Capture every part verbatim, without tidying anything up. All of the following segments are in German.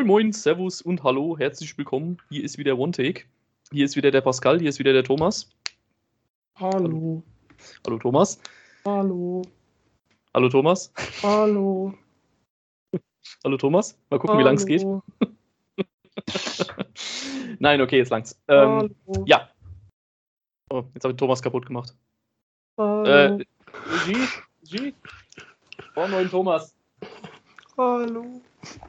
moin, servus und hallo, herzlich willkommen. Hier ist wieder One Take. Hier ist wieder der Pascal, hier ist wieder der Thomas. Hallo. Hallo Thomas. Hallo. Hallo Thomas. Hallo. Hallo Thomas. Mal gucken, Hallo. wie lang es geht. Nein, okay, jetzt langt's. Ähm, ja. Oh, jetzt habe ich Thomas kaputt gemacht. Hallo. Äh, G, G. Oh, neuen Thomas. Hallo.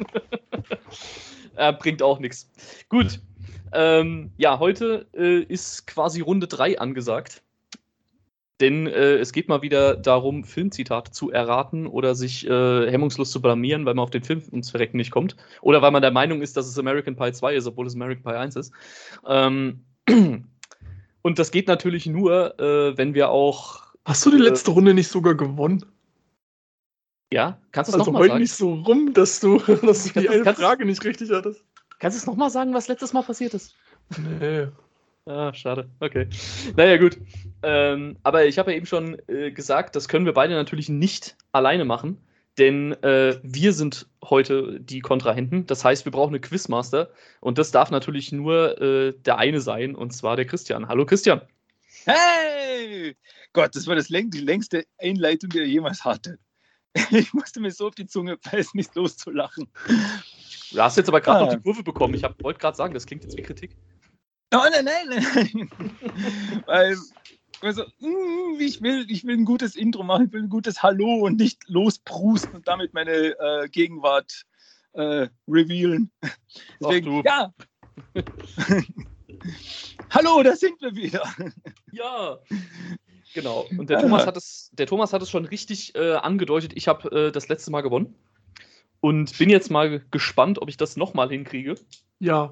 äh, bringt auch nichts. Gut. Ähm, ja, heute äh, ist quasi Runde drei angesagt. Denn äh, es geht mal wieder darum, Filmzitate zu erraten oder sich äh, hemmungslos zu blamieren, weil man auf den Film ums Verrecken nicht kommt. Oder weil man der Meinung ist, dass es American Pie zwei ist, obwohl es American Pie eins ist. Ähm, und das geht natürlich nur, äh, wenn wir auch... Hast du die letzte äh, Runde nicht sogar gewonnen? Ja, kannst du es also nochmal sagen? Also nicht so rum, dass du, dass du die das, eine Frage nicht richtig hattest. Kannst du es nochmal sagen, was letztes Mal passiert ist? Nee. Ah, schade. Okay. Naja, gut. Ähm, aber ich habe ja eben schon äh, gesagt, das können wir beide natürlich nicht alleine machen, denn äh, wir sind heute die Kontrahenten. Das heißt, wir brauchen eine Quizmaster und das darf natürlich nur äh, der eine sein, und zwar der Christian. Hallo Christian. Hey! Gott, das war das läng- die längste Einleitung, die er jemals hatte. Ich musste mir so auf die Zunge beißen, nicht loszulachen. Du hast jetzt aber gerade Ah. noch die Kurve bekommen. Ich wollte gerade sagen, das klingt jetzt wie Kritik. Oh, nein, nein, nein. Weil, also, ich, will, ich will ein gutes Intro machen, ich will ein gutes Hallo und nicht losprusten und damit meine äh, Gegenwart äh, revealen. Deswegen, Ach, ja. Hallo, da sind wir wieder. Ja. Genau. Und der Thomas hat es, der Thomas hat es schon richtig äh, angedeutet. Ich habe äh, das letzte Mal gewonnen. Und bin jetzt mal gespannt, ob ich das nochmal hinkriege. Ja.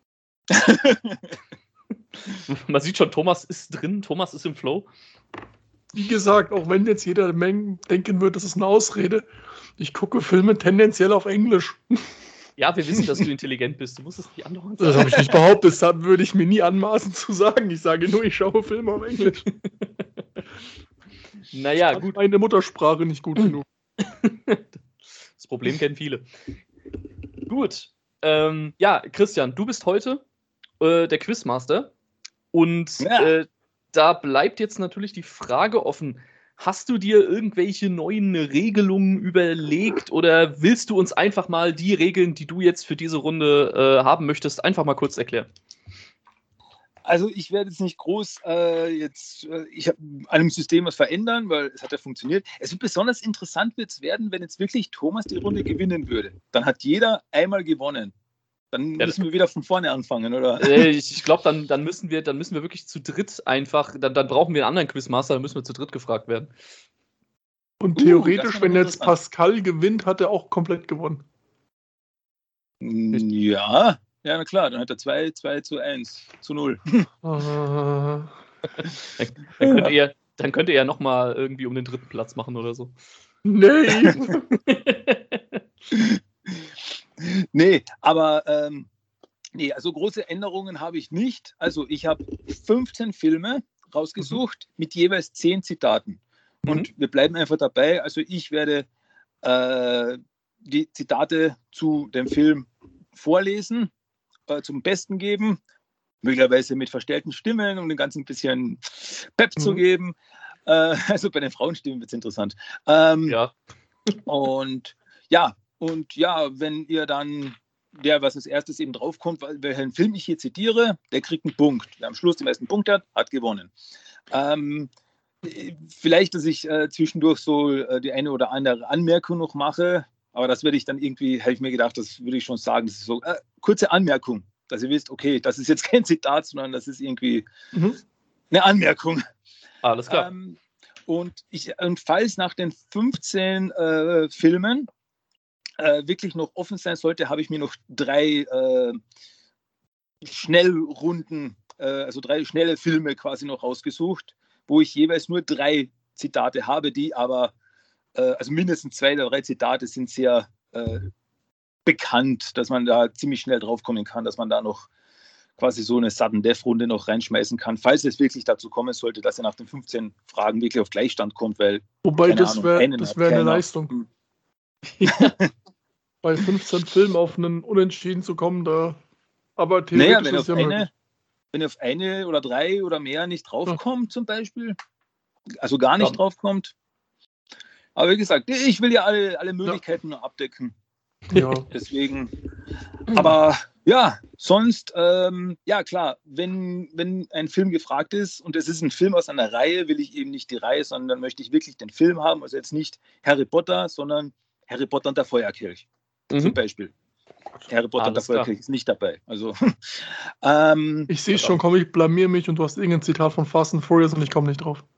Man sieht schon, Thomas ist drin, Thomas ist im Flow. Wie gesagt, auch wenn jetzt jeder Menge denken wird, das ist eine Ausrede, ich gucke Filme tendenziell auf Englisch. Ja, wir wissen, dass du intelligent bist. Du musst es nicht andauern sagen. Das habe ich nicht behauptet, das würde ich mir nie anmaßen zu sagen. Ich sage nur, ich schaue Filme auf Englisch. Naja, ich gut. Meine Muttersprache nicht gut genug. Das Problem kennen viele. Gut. Ähm, ja, Christian, du bist heute äh, der Quizmaster. Und Ja. äh, da bleibt jetzt natürlich die Frage offen. Hast du dir irgendwelche neuen Regelungen überlegt oder willst du uns einfach mal die Regeln, die du jetzt für diese Runde äh, haben möchtest, einfach mal kurz erklären? Also ich werde jetzt nicht groß äh, jetzt, äh, ich habe an dem System was verändern, weil es hat ja funktioniert. Es wird besonders interessant wird's werden, wenn jetzt wirklich Thomas die Runde gewinnen würde. Dann hat jeder einmal gewonnen. Dann Ja, müssen wir wieder von vorne anfangen, oder? Äh, ich ich glaube, dann, dann, müssen wir, dann müssen wir wirklich zu dritt einfach, dann, dann brauchen wir einen anderen Quizmaster, dann müssen wir zu dritt gefragt werden. Und Uh, theoretisch, das wenn jetzt interessant. Pascal gewinnt, hat er auch komplett gewonnen. Ja, ja, na klar, dann hat er zwei, zwei zu eins zu null. Ah. Dann, dann, könnt ihr, dann könnt ihr ja nochmal irgendwie um den dritten Platz machen oder so. Nee. Nee, aber ähm, nee, also große Änderungen habe ich nicht. Also ich habe fünfzehn Filme rausgesucht mhm. mit jeweils zehn Zitaten. Und mhm. wir bleiben einfach dabei. Also ich werde äh, die Zitate zu dem Film vorlesen, äh, zum Besten geben, möglicherweise mit verstellten Stimmen, um den ganzen ein bisschen Pep mhm. zu geben. Äh, also bei den Frauenstimmen wird es interessant. Ähm, ja. Und ja, und ja, wenn ihr dann, der, was als erstes eben draufkommt, welchen Film ich hier zitiere, der kriegt einen Punkt. Wer am Schluss den meisten Punkt hat, hat gewonnen. Ähm, vielleicht, dass ich äh, zwischendurch so äh, die eine oder andere Anmerkung noch mache, aber das werde ich dann irgendwie, habe ich mir gedacht, das würde ich schon sagen, das ist so, äh, kurze Anmerkung, dass ihr wisst, okay, das ist jetzt kein Zitat, sondern das ist irgendwie mhm. eine Anmerkung. Alles klar. Ähm, und, ich, und falls nach den fünfzehn äh, Filmen äh, wirklich noch offen sein sollte, habe ich mir noch drei äh, Schnellrunden, äh, also drei schnelle Filme quasi noch rausgesucht, wo ich jeweils nur drei Zitate habe, die aber, äh, also mindestens zwei oder drei Zitate sind sehr äh, bekannt, dass man da ziemlich schnell draufkommen kann, dass man da noch quasi so eine Sudden-Death-Runde noch reinschmeißen kann, falls es wirklich dazu kommen sollte, dass er nach den fünfzehn Fragen wirklich auf Gleichstand kommt, weil Wobei, das wäre wär eine Leistung. Ja. bei fünfzehn Filmen auf einen Unentschieden zu kommen, da. Aber Naja, theoretisch wenn ist auf, es ja eine, möglich. wenn auf eine oder drei oder mehr nicht Ja. draufkommt, zum Beispiel, also gar nicht Ja. draufkommt. Aber wie gesagt, ich will ja alle, alle Möglichkeiten nur abdecken. Ja. Deswegen, aber ja, sonst, ähm, ja klar, wenn, wenn ein Film gefragt ist und es ist ein Film aus einer Reihe, will ich eben nicht die Reihe, sondern möchte ich wirklich den Film haben, also jetzt nicht Harry Potter, sondern Harry Potter und der Feuerkelch zum Mhm. Beispiel. Harry Potter und der Alles klar. Feuerkelch ist nicht dabei. Also, ähm, Ich sehe schon, komm, ich blamier mich und du hast irgendein Zitat von Fast and Furious und ich komme nicht drauf.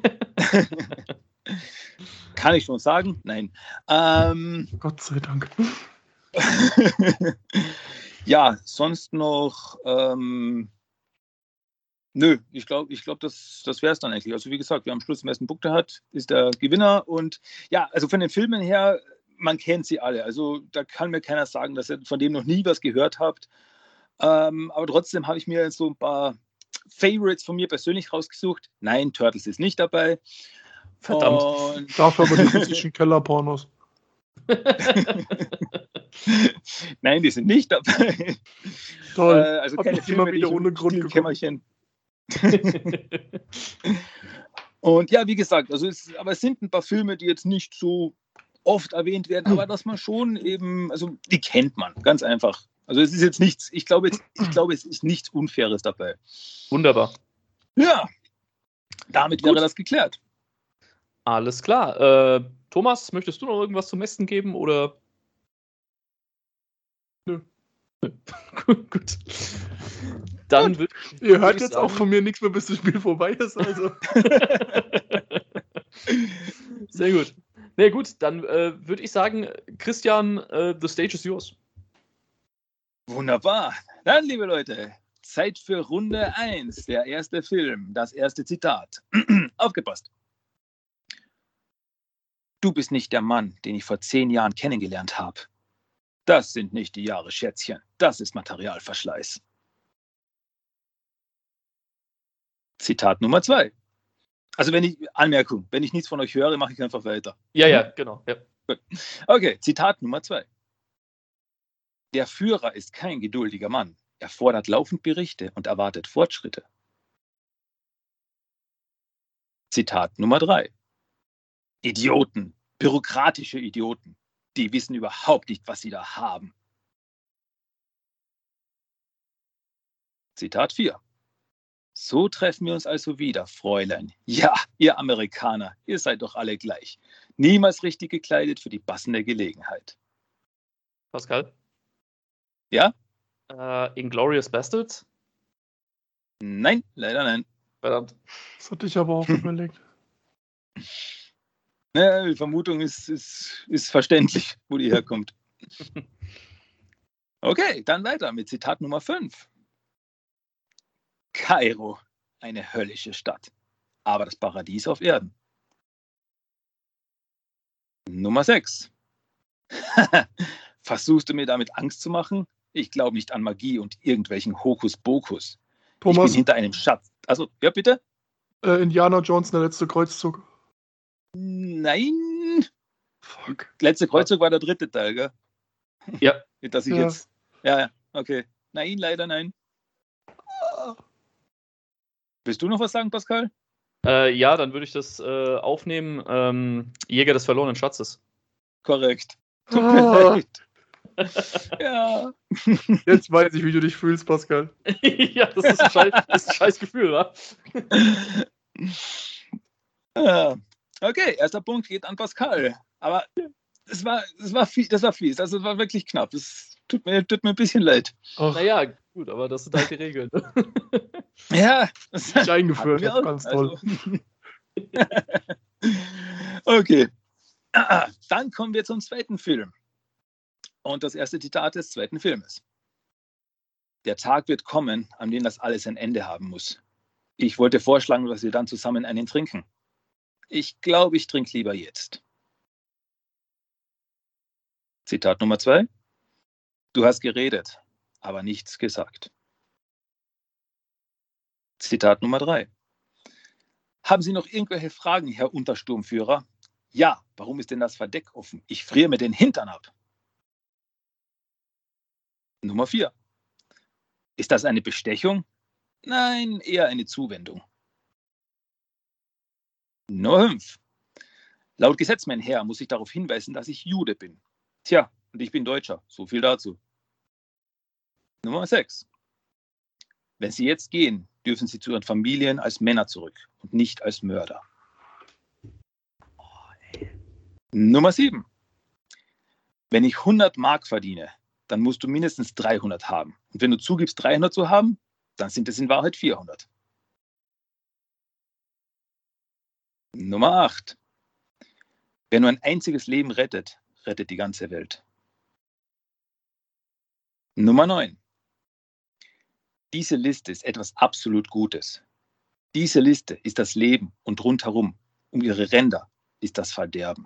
kann ich schon sagen? Nein. Ähm, Gott sei Dank. ja, sonst noch, ähm, nö, ich glaube, ich glaub, das, das wäre es dann eigentlich. Also wie gesagt, wer am Schluss den besten Punkte hat, ist der Gewinner. Und ja, also von den Filmen her, man kennt sie alle. Also da kann mir keiner sagen, dass ihr von dem noch nie was gehört habt. Ähm, aber trotzdem habe ich mir so ein paar Favorites von mir persönlich rausgesucht. Nein, Turtles ist nicht dabei. Verdammt. Und Dafür aber die russischen Kellerpornos. nein, die sind nicht dabei. Toll. Äh, also Hab keine ich immer Filme, die wieder ich ohne im Grund geguckt. Kämmerchen. Und ja, wie gesagt, also es, aber es sind ein paar Filme, die jetzt nicht so oft erwähnt werden, aber dass man schon eben, also die kennt man, ganz einfach. Also es ist jetzt nichts, ich glaube, jetzt, ich glaube, es ist nichts Unfaires dabei. Wunderbar. Ja, damit Gut. wäre das geklärt. Alles klar. Äh, Thomas, möchtest du noch irgendwas zum Besten geben oder? Nö. Gut. Dann wird. Ihr würd hört ich jetzt sagen- auch von mir nichts mehr, bis das Spiel vorbei ist. Also. Sehr gut. Na gut, dann äh, würde ich sagen, Christian, äh, the stage is yours. Wunderbar. Dann, liebe Leute, Zeit für Runde eins, der erste Film, das erste Zitat. Aufgepasst. Du bist nicht der Mann, den ich vor zehn Jahren kennengelernt habe. Das sind nicht die Jahre, Schätzchen. Das ist Materialverschleiß. Zitat Nummer zwei. Also wenn ich, Anmerkung, wenn ich nichts von euch höre, mache ich einfach weiter. Ja, ja, genau. Ja. Okay, Zitat Nummer zwei. Der Führer ist kein geduldiger Mann. Er fordert laufend Berichte und erwartet Fortschritte. Zitat Nummer drei. Idioten, bürokratische Idioten, die wissen überhaupt nicht, was sie da haben. Zitat vier. So treffen wir uns also wieder, Fräulein. Ja, ihr Amerikaner, ihr seid doch alle gleich. Niemals richtig gekleidet für die passende Gelegenheit. Pascal? Ja? Äh, Inglourious Bastards? Nein, leider nein. Verdammt. Das hatte ich aber auch überlegt. Ja, die Vermutung ist, ist, ist verständlich, wo die herkommt. Okay, dann weiter mit Zitat Nummer fünf. Kairo, eine höllische Stadt, aber das Paradies auf Erden. Nummer sechs. Versuchst du mir damit Angst zu machen? Ich glaube nicht an Magie und irgendwelchen Hokuspokus. Ich bin Thomas, hinter einem Schatz. Also, ja, bitte? äh, Indiana Jones, der letzte Kreuzzug. Nein. Fuck. Letzte Kreuzzug war der dritte Teil, gell? Ja. Nicht, dass ich Ja. jetzt. Ja, ja, okay. Nein, leider nein. Willst du noch was sagen, Pascal? Äh, ja, dann würde ich das äh, aufnehmen. Ähm, Jäger des verlorenen Schatzes. Korrekt. Tut mir Ah, leid. Ja. jetzt weiß ich, wie du dich fühlst, Pascal. Ja, das ist ein scheiß, das ist ein scheiß Gefühl, wa? Ja. Okay, erster Punkt geht an Pascal. Aber das war, das war, fies, das war fies. Also, es war wirklich knapp. Es tut mir, tut mir ein bisschen leid. Ach, Naja, gut, aber das sind halt die Regeln. Ja, das ich eingeführt, hatten wir auch. ganz toll. Also. Okay. Ah, dann kommen wir zum zweiten Film. Und das erste Zitat des zweiten Filmes. Der Tag wird kommen, an dem das alles ein Ende haben muss. Ich wollte vorschlagen, dass wir dann zusammen einen trinken. Ich glaube, ich trinke lieber jetzt. Zitat Nummer zwei. Du hast geredet, aber nichts gesagt. Zitat Nummer drei. Haben Sie noch irgendwelche Fragen, Herr Untersturmführer? Ja, warum ist denn das Verdeck offen? Ich friere mir den Hintern ab. Nummer vier. Ist das eine Bestechung? Nein, eher eine Zuwendung. Nummer fünf. Laut Gesetz, mein Herr, muss ich darauf hinweisen, dass ich Jude bin. Tja, und ich bin Deutscher. So viel dazu. Nummer sechs. Wenn Sie jetzt gehen, dürfen Sie zu Ihren Familien als Männer zurück und nicht als Mörder. Nummer sieben. Wenn ich hundert Mark verdiene, dann musst du mindestens dreihundert haben. Und wenn du zugibst, dreihundert zu haben, dann sind es in Wahrheit vierhundert. Nummer acht. Wer nur ein einziges Leben rettet, rettet die ganze Welt. Nummer neun. Diese Liste ist etwas absolut Gutes. Diese Liste ist das Leben und rundherum, um ihre Ränder, ist das Verderben.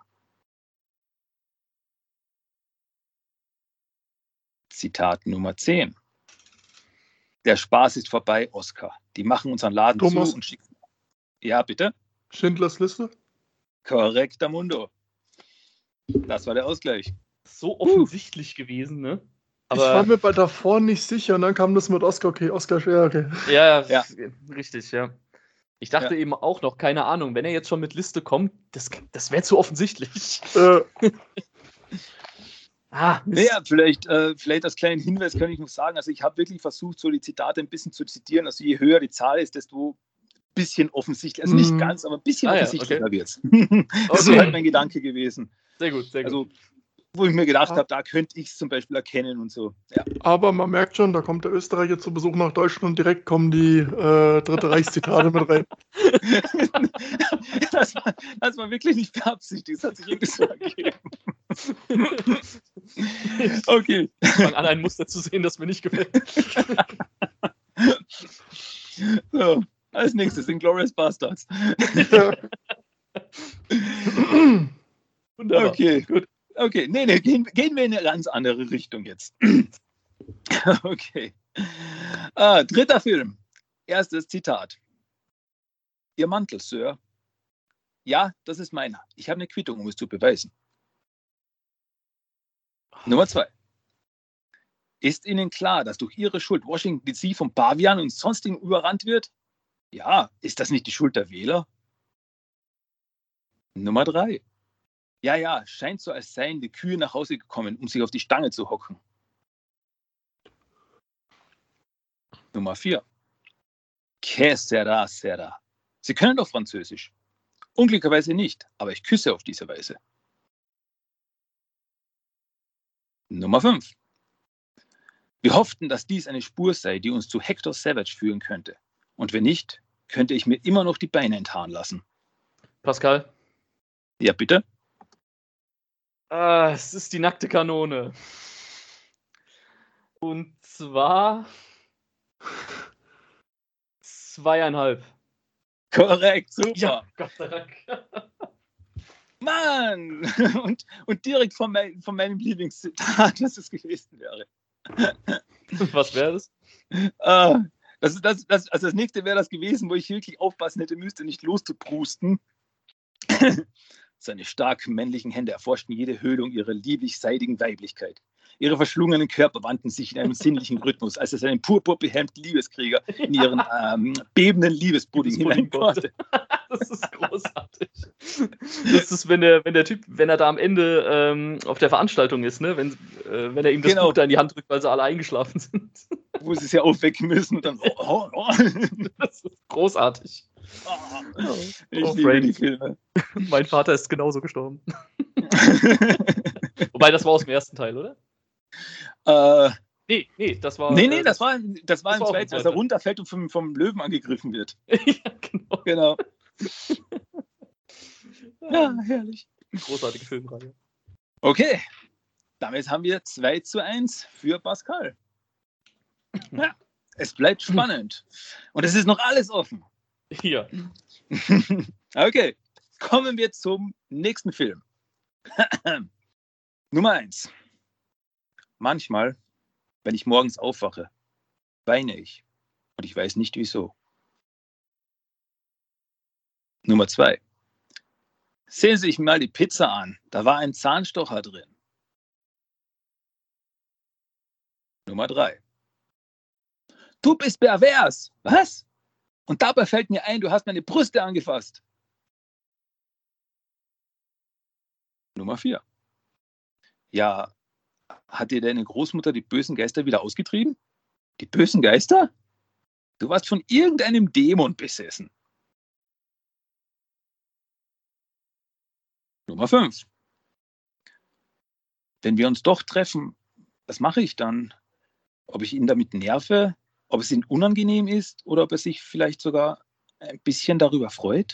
Zitat Nummer zehn. Der Spaß ist vorbei, Oskar. Die machen unseren Laden Thomas? zu und schicken. Ja, bitte? Schindlers Liste? Korrekter Mundo. Das war der Ausgleich. So offensichtlich gewesen, ne? Ich war Aber mir bei davor nicht sicher und dann kam das mit Oscar, okay, Oscar schwer, okay. ja, Ja. richtig, ja. Ich dachte Ja. eben auch noch, keine Ahnung, wenn er jetzt schon mit Liste kommt, das, das wäre zu offensichtlich. Äh, Ah, Mist. Naja, vielleicht, äh, vielleicht als kleinen Hinweis kann ich noch sagen, also ich habe wirklich versucht, so die Zitate ein bisschen zu zitieren. Also je höher die Zahl ist, desto ein bisschen offensichtlich, also nicht Mhm. ganz, aber ein bisschen Ah ja, offensichtlicher okay. wird es. Das ist so Okay. halt mein Gedanke gewesen. Sehr gut, sehr gut. Also, wo ich mir gedacht Ah. habe, da könnte ich es zum Beispiel erkennen und so. Ja. aber man merkt schon, da kommt der Österreicher zu Besuch nach Deutschland und direkt kommen die äh, Dritte Reichszitate mit rein. das, war, das war wirklich nicht beabsichtigt, das hat sich irgendwie so ergeben. Okay. Ich fange an, ein Muster zu sehen, das mir nicht gefällt. So, als nächstes Inglourious Bastards. Wunderbar. Okay, gut. Okay, nee, nee, gehen, gehen wir in eine ganz andere Richtung jetzt. Okay. Ah, dritter Film. Erstes Zitat. Ihr Mantel, Sir. Ja, das ist meiner. Ich habe eine Quittung, um es zu beweisen. Nummer zwei. Ist Ihnen klar, dass durch Ihre Schuld Washington D C von Pavian und sonstigen überrannt wird? Ja, ist das nicht die Schuld der Wähler? Nummer drei. Ja, ja, scheint so, als seien die Kühe nach Hause gekommen, um sich auf die Stange zu hocken. Nummer vier. Que sera, sera. Sie können doch Französisch. Unglücklicherweise nicht, aber ich küsse auf diese Weise. Nummer fünf. Wir hofften, dass dies eine Spur sei, die uns zu Hector Savage führen könnte. Und wenn nicht, könnte ich mir immer noch die Beine enthaaren lassen. Pascal? Ja, bitte? Ah, es ist die nackte Kanone. Und zwar zweieinhalb. Korrekt, super. Ja, Gott sei Dank. Mann! Und, und direkt von, mein, von meinem Lieblingszitat, was es gewesen wäre. Was wäre das? Ah, das, das, das, also das nächste wäre das gewesen, wo ich wirklich aufpassen hätte müsste, nicht loszuprusten. Seine starken männlichen Hände erforschten jede Höhlung ihrer lieblich-seidigen Weiblichkeit. Ihre verschlungenen Körper wandten sich in einem sinnlichen Rhythmus, als es einen purpurbehelmten Liebeskrieger in ihren ähm, bebenden Liebespudding hineinbohrte. Das ist großartig. Das ist, wenn der, wenn der Typ, wenn er da am Ende ähm, auf der Veranstaltung ist, ne? wenn, äh, wenn er ihm das Genau. Buch da in die Hand drückt, weil sie alle eingeschlafen sind. Wo sie es ja aufwecken müssen und dann oh, oh, oh. Das ist großartig. Oh, ich Oh, liebe Frank. die Filme. Mein Vater ist genauso gestorben. Wobei, das war aus dem ersten Teil, oder? äh, Nee, nee, das war. nee, nee, äh, das war, das war das im war auch zweiten, im als er zweiten. runterfällt und vom, vom Löwen angegriffen wird. Ja, genau. Genau. Ja, herrlich. Großartige Filmreihe. Okay, damit haben wir zwei zu eins für Pascal. Ja, es bleibt spannend. Und es ist noch alles offen. Hier. Okay, kommen wir zum nächsten Film. Nummer eins. Manchmal, wenn ich morgens aufwache, weine ich. Und ich weiß nicht wieso. Nummer zwei. Sehen Sie sich mal die Pizza an. Da war ein Zahnstocher drin. Nummer drei. Du bist pervers. Was? Und dabei fällt mir ein, du hast meine Brüste angefasst. Nummer vier. Ja, hat dir deine Großmutter die bösen Geister wieder ausgetrieben? Die bösen Geister? Du warst von irgendeinem Dämon besessen. Nummer fünf. Wenn wir uns doch treffen, was mache ich dann? Ob ich ihn damit nerve, ob es ihm unangenehm ist oder ob er sich vielleicht sogar ein bisschen darüber freut?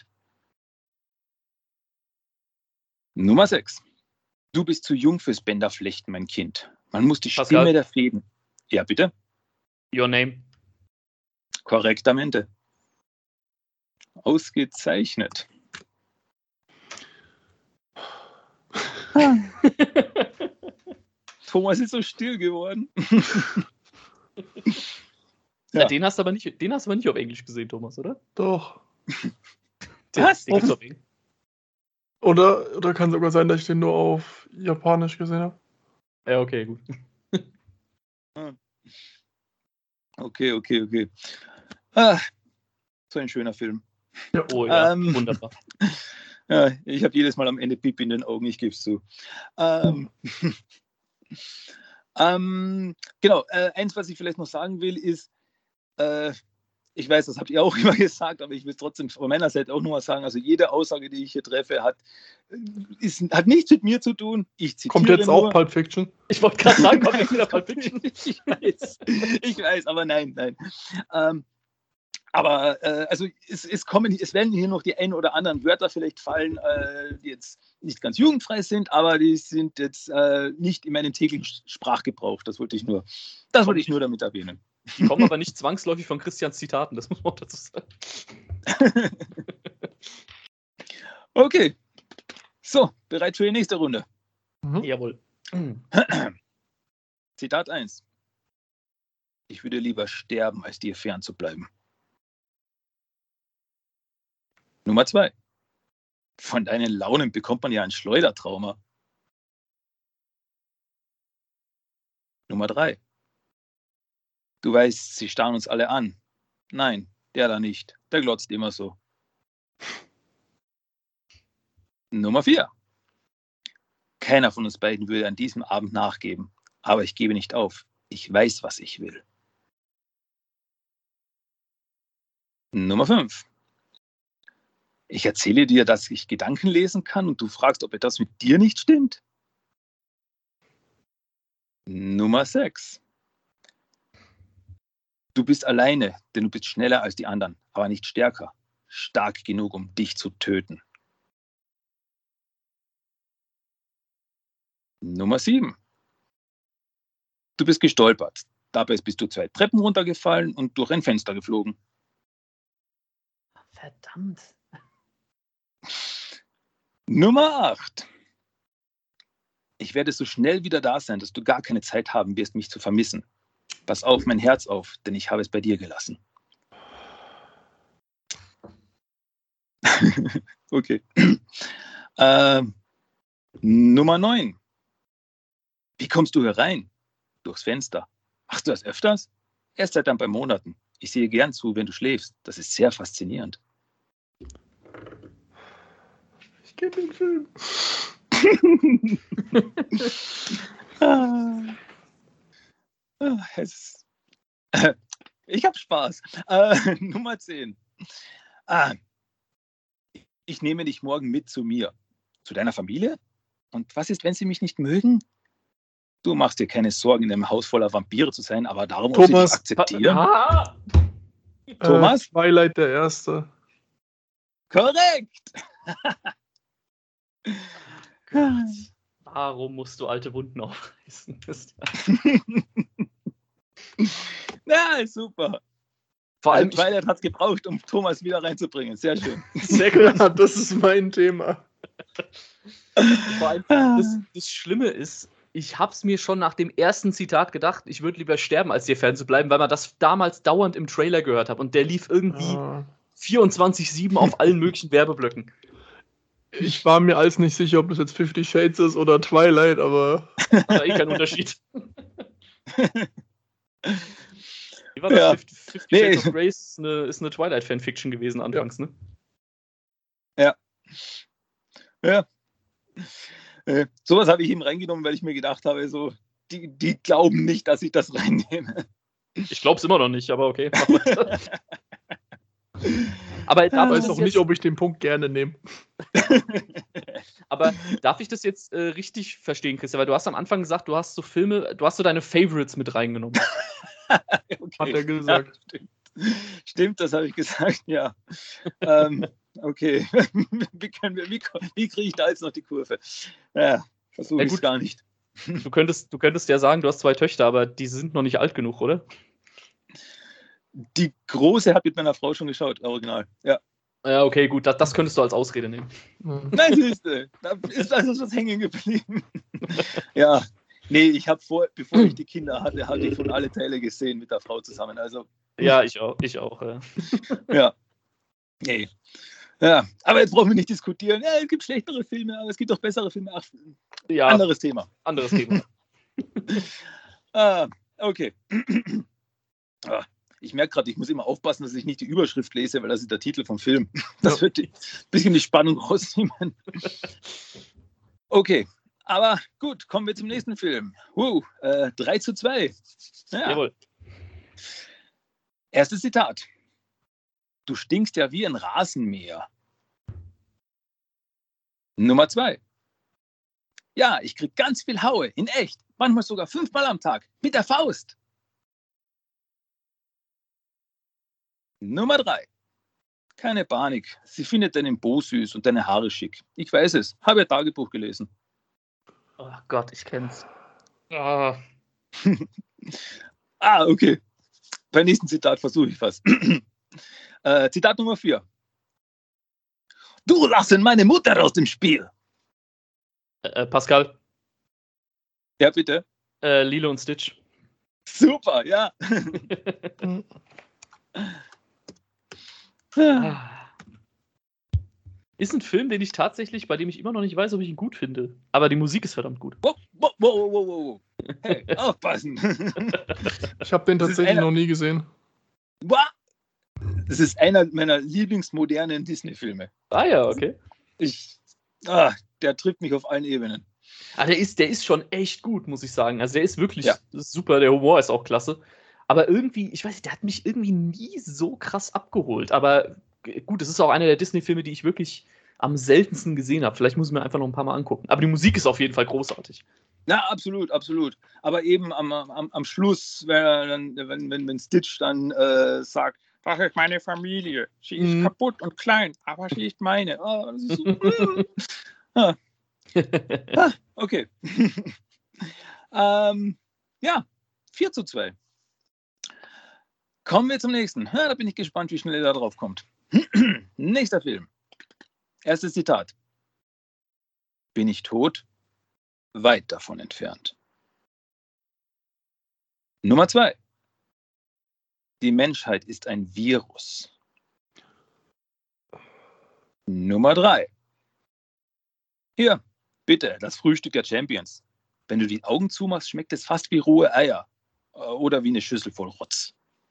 Nummer sechs. Du bist zu jung fürs Bänderflechten, mein Kind. Man muss die Pascal. Stimme der Fäden. Ja, bitte? Your name. Korrektamente. Ausgezeichnet. Thomas ist so still geworden. Ja. Ja. Den hast du aber nicht, den hast du aber nicht auf Englisch gesehen, Thomas, oder? Doch. Den, Was? Den gibt's auf Englisch. Oder, oder kann sogar sein, dass ich den nur auf Japanisch gesehen habe. Ja, okay, gut. Okay, okay, okay. Ah, so ein schöner Film. Ja. Oh ja, Ähm. wunderbar. Ja, ich habe jedes Mal am Ende Pipi in den Augen, ich gebe es zu. Ähm, ähm, genau, äh, eins, was ich vielleicht noch sagen will, ist, äh, ich weiß, das habt ihr auch immer gesagt, aber ich will es trotzdem von meiner Seite auch nochmal sagen, also jede Aussage, die ich hier treffe, hat, ist, hat nichts mit mir zu tun. Ich zitiere Kommt jetzt nur. auch Pulp Fiction? Ich wollte gerade sagen, kommt jetzt wieder Pulp Fiction. Ich weiß, ich weiß, aber nein, nein. Ähm, aber äh, also es, es, kommen, es werden hier noch die ein oder anderen Wörter vielleicht fallen, äh, die jetzt nicht ganz jugendfrei sind, aber die sind jetzt äh, nicht in meinem täglichen Sprachgebrauch. Das wollte ich nur, das wollte ich nur damit erwähnen. Die kommen aber nicht zwangsläufig von Christians Zitaten, das muss man auch dazu sagen. Okay. So, bereit für die nächste Runde. Mhm. Jawohl. Zitat eins. Ich würde lieber sterben, als dir fern zu bleiben. Nummer zwei. Von deinen Launen bekommt man ja ein Schleudertrauma. Nummer drei. Du weißt, sie starren uns alle an. Nein, der da nicht. Der glotzt immer so. Nummer vier. Keiner von uns beiden würde an diesem Abend nachgeben. Aber ich gebe nicht auf. Ich weiß, was ich will. Nummer fünf. Ich erzähle dir, dass ich Gedanken lesen kann und du fragst, ob etwas mit dir nicht stimmt. Nummer sechs. Du bist alleine, denn du bist schneller als die anderen, aber nicht stärker. Stark genug, um dich zu töten. Nummer sieben. Du bist gestolpert. Dabei bist du zwei Treppen runtergefallen und durch ein Fenster geflogen. Verdammt. Nummer acht. Ich werde so schnell wieder da sein, dass du gar keine Zeit haben wirst, mich zu vermissen. Pass auf mein Herz auf, denn ich habe es bei dir gelassen. Okay. Ähm, Nummer neun. Wie kommst du herein? Durchs Fenster. Machst du das öfters? Erst seit ein paar Monaten. Ich sehe gern zu, wenn du schläfst. Das ist sehr faszinierend. Ich kenne den Film. Ah. Ah, es, äh, ich habe Spaß. Äh, Nummer zehn. Ah, ich nehme dich morgen mit zu mir. Zu deiner Familie? Und was ist, wenn sie mich nicht mögen? Du machst dir keine Sorgen, in einem Haus voller Vampire zu sein, aber darum muss ich dich Thomas. akzeptieren. Ah! Thomas? Äh, Twilight der Erste. Korrekt! Warum musst du alte Wunden aufreißen? Ja, super. Vor allem, Also Twilight hat es gebraucht, um Thomas wieder reinzubringen. Sehr schön. sehr gut. Ja, das ist mein Thema. Vor allem, das, das Schlimme ist, ich habe es mir schon nach dem ersten Zitat gedacht, ich würde lieber sterben, als dir fernzubleiben, weil man das damals dauernd im Trailer gehört hat und der lief irgendwie Ja. vierundzwanzig sieben auf allen möglichen Werbeblöcken. Ich war mir alles nicht sicher, ob das jetzt Fifty Shades ist oder Twilight, aber Aber eh kein Unterschied. Wie war das? Ja. Fifty, Fifty Nee. Shades of Grey ist eine, ist eine Twilight-Fanfiction gewesen anfangs, ne? Ja. Äh, sowas habe ich eben reingenommen, weil ich mir gedacht habe, so, die, die glauben nicht, dass ich das reinnehme. Ich glaube es immer noch nicht, aber okay. mach weiter. Aber Ich darf, ich weiß das noch jetzt, nicht, ob ich den Punkt gerne nehme. aber darf ich das jetzt äh, richtig verstehen, Christian? Weil du hast am Anfang gesagt, du hast so Filme, du hast so deine Favorites mit reingenommen. Okay. Hat er gesagt. Ja, stimmt. Stimmt, das habe ich gesagt, ja. ähm, okay. wie, können wir, wie, wie kriege ich da jetzt noch die Kurve? Ja, versuche Ja, ich es gut. gar nicht. Du könntest, du könntest ja sagen, du hast zwei Töchter, aber die sind noch nicht alt genug, oder? Die große hat mit meiner Frau schon geschaut, original. Ja. Ja, okay, gut, das, das könntest du als Ausrede nehmen. Hm. Nein, siehst du, da ist also was hängen geblieben. Ja, nee, ich habe vor, bevor ich die Kinder hatte, hatte ich schon alle Teile gesehen mit der Frau zusammen. Also, Ja, ich auch. Ich auch ja. ja. Nee. Ja, aber jetzt brauchen wir nicht diskutieren. Ja, es gibt schlechtere Filme, aber es gibt auch bessere Filme. Ach, Ja, anderes Thema. anderes Thema. Ah, okay. Ah, ich merke gerade, ich muss immer aufpassen, dass ich nicht die Überschrift lese, weil das ist der Titel vom Film. Das Ja. wird ein bisschen die Spannung rausnehmen. Okay, aber gut, kommen wir zum nächsten Film. Wow, äh, drei zu zwei. Ja. Jawohl. Erstes Zitat. Du stinkst ja wie ein Rasenmäher. Nummer zwei. Ja, ich krieg ganz viel Haue, in echt. Manchmal sogar fünfmal am Tag, mit der Faust. Nummer drei. Keine Panik. Sie findet deinen Po süß und deine Haare schick. Ich weiß es. Habe ihr Tagebuch gelesen. Oh Gott, ich kenn's. Ah, Ah, okay. Beim nächsten Zitat versuche ich was. äh, Zitat Nummer vier. Du lassen meine Mutter aus dem Spiel. äh, Pascal, Ja, bitte. äh, Lilo und Stitch. Super, ja. Hm. Ah. Ist ein Film, den ich tatsächlich, bei dem ich immer noch nicht weiß, ob ich ihn gut finde. Aber die Musik ist verdammt gut. Wow, wow, wow, wow, wow. Hey, aufpassen. Ich habe den Das ist tatsächlich einer- noch nie gesehen. Wow. Das ist einer meiner lieblingsmodernen Disney-Filme. Ah ja, okay. Ich, ah, der trifft mich auf allen Ebenen. Ah, der ist, der ist schon echt gut, muss ich sagen. Also der ist wirklich Ja. super, der Humor ist auch klasse. Aber irgendwie, ich weiß nicht, der hat mich irgendwie nie so krass abgeholt. Aber g- gut, es ist auch einer der Disney-Filme, die ich wirklich am seltensten gesehen habe. Vielleicht muss ich mir einfach noch ein paar Mal angucken. Aber die Musik ist auf jeden Fall großartig. Ja, absolut, absolut. Aber eben am, am, am Schluss, wenn, er dann, wenn, wenn, wenn Stitch dann äh, sagt, das ist meine Familie. Sie ist Mhm. kaputt und klein, aber sie ist meine. Oh, das ist so. ah, ah, okay. ähm, ja, vier zu zwei. Kommen wir zum nächsten. Ja, da bin ich gespannt, wie schnell er da drauf kommt. Nächster Film. Erstes Zitat. Bin ich tot? Weit davon entfernt. Nummer zwei. Die Menschheit ist ein Virus. Nummer drei. Hier, bitte, das Frühstück der Champions. Wenn du die Augen zumachst, schmeckt es fast wie rohe Eier. Oder wie eine Schüssel voll Rotz.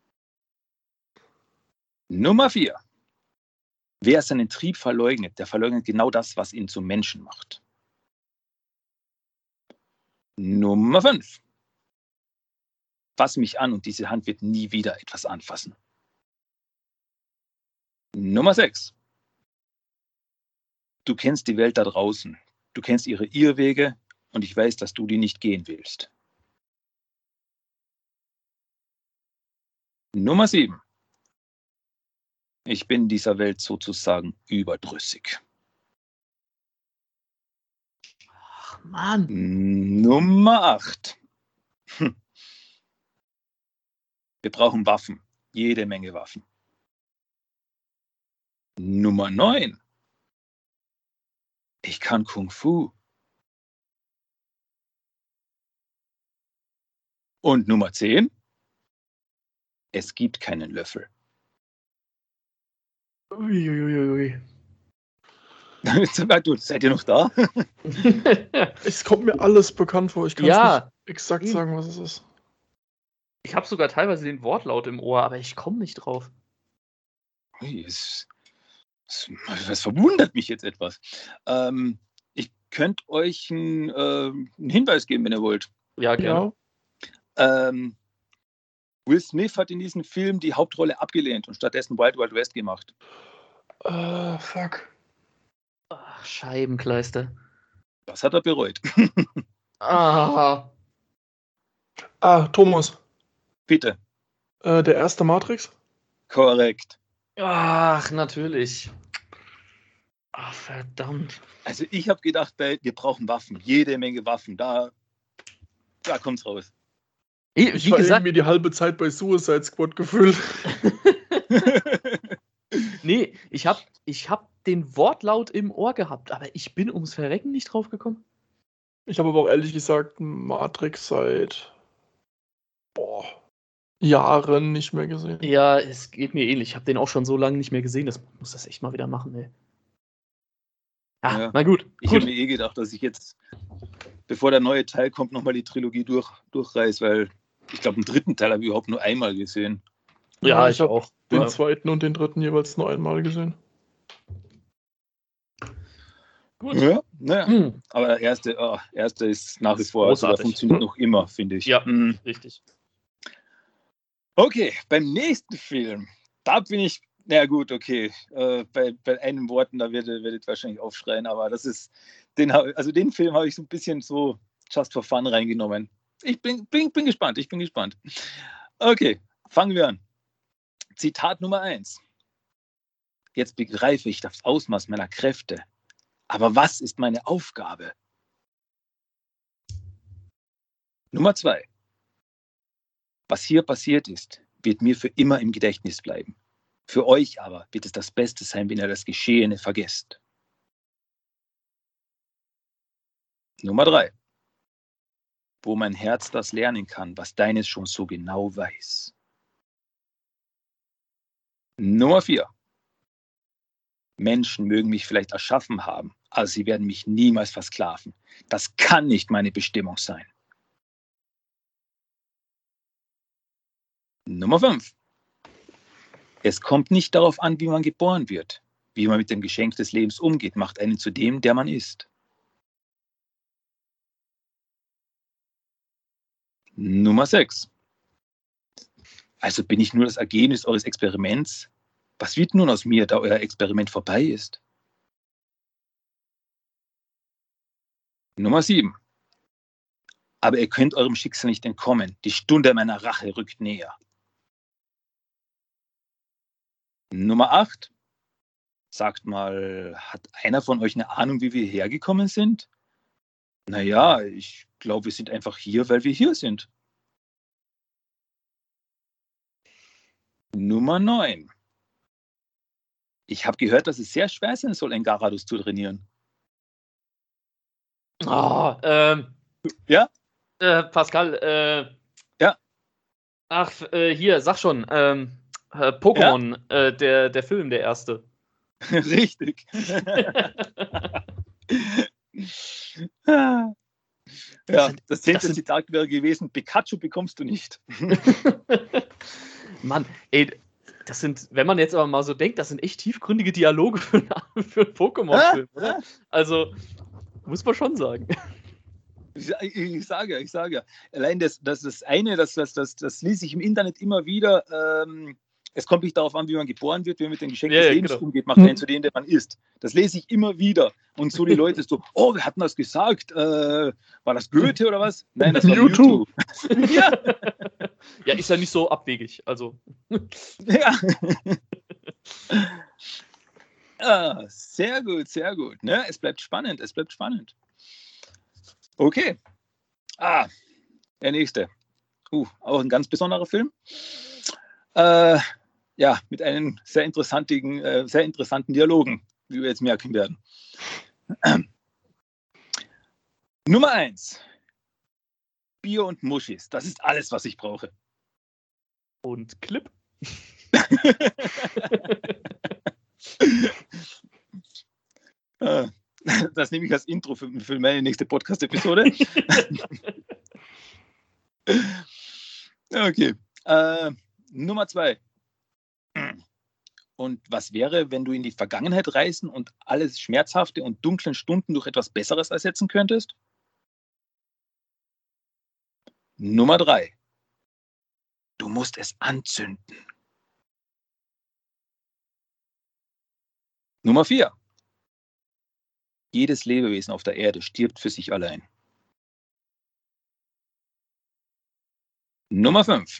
Nummer vier. Wer seinen Trieb verleugnet, der verleugnet genau das, was ihn zum Menschen macht. Nummer fünf. Fass mich an und diese Hand wird nie wieder etwas anfassen. Nummer sechs. Du kennst die Welt da draußen. Du kennst ihre Irrwege und ich weiß, dass du die nicht gehen willst. Nummer sieben. Ich bin dieser Welt sozusagen überdrüssig. Ach, Mann. Nummer acht. Hm. Wir brauchen Waffen. Jede Menge Waffen. Nummer neun. Ich kann Kung Fu. Und Nummer zehn. Es gibt keinen Löffel. Uiuiui. Du, seid ihr noch da? Es kommt mir alles bekannt vor. Ich kann Ja. es nicht exakt Eben. sagen, was es ist. Ich habe sogar teilweise den Wortlaut im Ohr, aber ich komme nicht drauf. Ui, es, es, das verwundert mich jetzt etwas. Ähm, ich könnte euch einen, äh, einen Hinweis geben, wenn ihr wollt. Ja, gerne. Ja. Ähm, Will Smith hat in diesem Film die Hauptrolle abgelehnt und stattdessen Wild Wild West gemacht. Äh, fuck. Ach, Scheibenkleister. Das hat er bereut. Ah, Ah, Thomas. Bitte. Äh, der erste Matrix? Korrekt. ach, natürlich. Ach, verdammt. Also ich habe gedacht, wir brauchen Waffen, jede Menge Waffen. Da, da kommt's raus. Wie Ich war gesagt, irgendwie die halbe Zeit bei Suicide Squad gefühlt. nee, ich habe ich hab den Wortlaut im Ohr gehabt, aber ich bin ums Verrecken nicht drauf gekommen. Ich habe aber auch ehrlich gesagt Matrix seit boah, Jahren nicht mehr gesehen. Ja, es geht mir ähnlich. Ich habe den auch schon so lange nicht mehr gesehen. Das muss das echt mal wieder machen, ey. Ah, Ja. na gut. Ich gut. habe mir eh gedacht, dass ich jetzt, bevor der neue Teil kommt, nochmal die Trilogie durch, durchreiß, weil ich glaube, den dritten Teil habe ich überhaupt nur einmal gesehen. Ja, ich ich habe auch. den Ja. zweiten und den dritten jeweils nur einmal gesehen. Gut. Ja, naja. Hm. Aber der erste, oh, erste ist nach wie Ist vor, also der großartig. funktioniert noch immer, finde ich. Ja, Mhm. richtig. Okay, beim nächsten Film, da bin ich, na ja, gut, okay, äh, bei, bei einem Worten, da werdet ihr wahrscheinlich aufschreien, aber das ist, den, hab- also den Film habe ich so ein bisschen so just for fun reingenommen. Ich bin, bin, bin gespannt, ich bin gespannt. Okay, fangen wir an. Zitat Nummer eins. Jetzt begreife ich das Ausmaß meiner Kräfte. Aber was ist meine Aufgabe? Nummer zwei. Was hier passiert ist, wird mir für immer im Gedächtnis bleiben. Für euch aber wird es das Beste sein, wenn ihr das Geschehene vergesst. Nummer drei. Wo mein Herz das lernen kann, was deines schon so genau weiß. Nummer vier. Menschen mögen mich vielleicht erschaffen haben, aber sie werden mich niemals versklaven. Das kann nicht meine Bestimmung sein. Nummer fünf. Es kommt nicht darauf an, wie man geboren wird. Wie man mit dem Geschenk des Lebens umgeht, macht einen zu dem, der man ist. Nummer sechs. Also bin ich nur das Ergebnis eures Experiments? Was wird nun aus mir, da euer Experiment vorbei ist? Nummer sieben. Aber ihr könnt eurem Schicksal nicht entkommen. Die Stunde meiner Rache rückt näher. Nummer acht. Sagt mal, hat einer von euch eine Ahnung, wie wir hergekommen sind? Naja, ich glaube, wir sind einfach hier, weil wir hier sind. Nummer neun. Ich habe gehört, dass es sehr schwer sein soll, Engaradus zu trainieren. Oh, ähm, Ja? Äh, Pascal, äh, Ja. ach, äh, hier, sag schon, ähm, äh, Pokémon, äh, der, der Film, der erste. Richtig. Ja, Das sind- das zehnte das sind- Zitat wäre gewesen, Pikachu bekommst du nicht. Mann, ey, das sind, wenn man jetzt aber mal so denkt, das sind echt tiefgründige Dialoge für, für einen Pokémon-Film, oder? Also, muss man schon sagen. Ich, ich sage ja, ich sage ja. Allein das, das, das eine, das, das, das, das lese ich im Internet immer wieder. Ähm, es kommt nicht darauf an, wie man geboren wird, wie man mit dem Geschenk Ja, des ja, Lebens genau. umgeht, macht einen zu dem, der man ist. Das lese ich immer wieder. Und so die Leute so, oh, wir hatten das gesagt. Äh, war das Goethe oder was? Nein, das war YouTube. YouTube. Ja. Ja, ist ja nicht so abwegig, also. Ja. Ah, sehr gut, sehr gut. Ne? Es bleibt spannend, es bleibt spannend. Okay. Ah, der nächste. Uh, auch ein ganz besonderer Film. Äh, ja, mit einem sehr interessanten, äh, sehr interessanten Dialogen, wie wir jetzt merken werden. Nummer eins. Bier und Muschis. Das ist alles, was ich brauche. Und Clip. Ah, das nehme ich als Intro für, für meine nächste Podcast-Episode. Okay. Äh, Nummer zwei. Und was wäre, wenn du in die Vergangenheit reisen und alles schmerzhafte und dunklen Stunden durch etwas Besseres ersetzen könntest? Nummer drei. Du musst es anzünden. Nummer vier. Jedes Lebewesen auf der Erde stirbt für sich allein. Nummer fünf.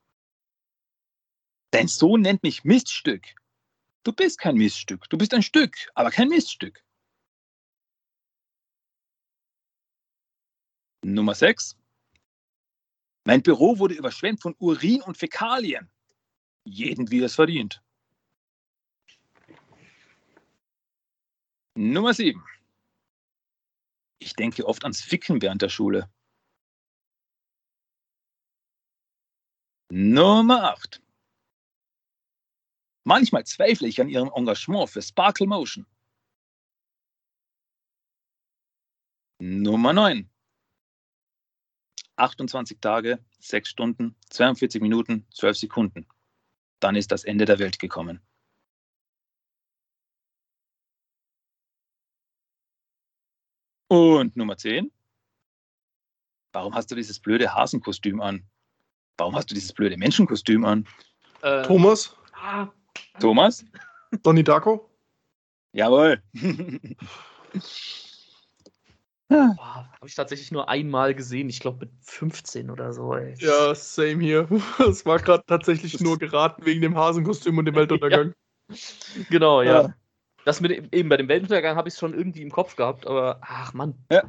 Dein Sohn nennt mich Miststück. Du bist kein Miststück. Du bist ein Stück, aber kein Miststück. Nummer sechs. Mein Büro wurde überschwemmt von Urin und Fäkalien. Jeden, wie er es verdient. Nummer sieben. Ich denke oft ans Ficken während der Schule. Nummer acht. Manchmal zweifle ich an ihrem Engagement für Sparkle Motion. Nummer neun. achtundzwanzig Tage, sechs Stunden, zweiundvierzig Minuten, zwölf Sekunden. Dann ist das Ende der Welt gekommen. Und Nummer zehn. Warum hast du dieses blöde Hasenkostüm an? Warum hast du dieses blöde Menschenkostüm an? Äh, Thomas? Ah, Thomas? Donnie Darko? Jawohl. Habe ich tatsächlich nur einmal gesehen. Ich glaube mit fünfzehn oder so. Ey. Ja, same hier. Es war gerade tatsächlich nur geraten wegen dem Hasenkostüm und dem Weltuntergang. Genau, ja. Ja. Das mit eben bei dem Weltuntergang habe ich es schon irgendwie im Kopf gehabt, aber ach Mann. Ja.